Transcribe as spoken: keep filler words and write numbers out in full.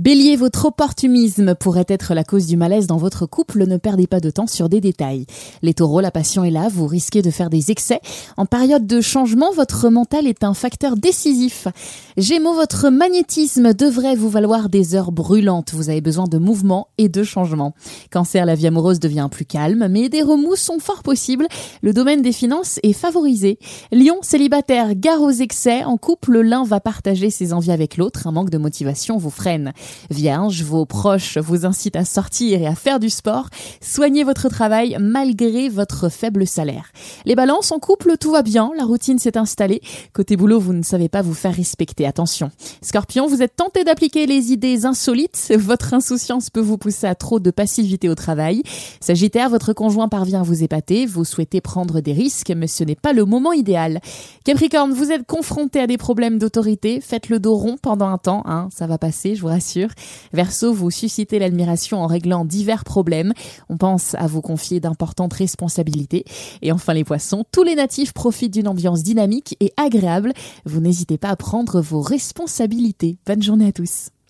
Bélier, votre opportunisme pourrait être la cause du malaise dans votre couple, ne perdez pas de temps sur des détails. Les taureaux, la passion est là, vous risquez de faire des excès. En période de changement, votre mental est un facteur décisif. Gémeaux, votre magnétisme devrait vous valoir des heures brûlantes, vous avez besoin de mouvement et de changement. Cancer, la vie amoureuse devient plus calme, mais des remous sont fort possibles, le domaine des finances est favorisé. Lion, célibataire, gare aux excès, en couple, l'un va partager ses envies avec l'autre, un manque de motivation vous freine. Vierge, vos proches vous incitent à sortir et à faire du sport. Soignez votre travail malgré votre faible salaire. Les balances, en couple, tout va bien, la routine s'est installée. Côté boulot, vous ne savez pas vous faire respecter, attention. Scorpion, vous êtes tenté d'appliquer les idées insolites. Votre insouciance peut vous pousser à trop de passivité au travail. Sagittaire, votre conjoint parvient à vous épater. Vous souhaitez prendre des risques, mais ce n'est pas le moment idéal. Capricorne, vous êtes confronté à des problèmes d'autorité. Faites le dos rond pendant un temps, hein, ça va passer, je vous rassure. Verseau, vous suscitez l'admiration en réglant divers problèmes. On pense à vous confier d'importantes responsabilités. Et enfin les poissons, tous les natifs profitent d'une ambiance dynamique et agréable. Vous n'hésitez pas à prendre vos responsabilités. Bonne journée à tous.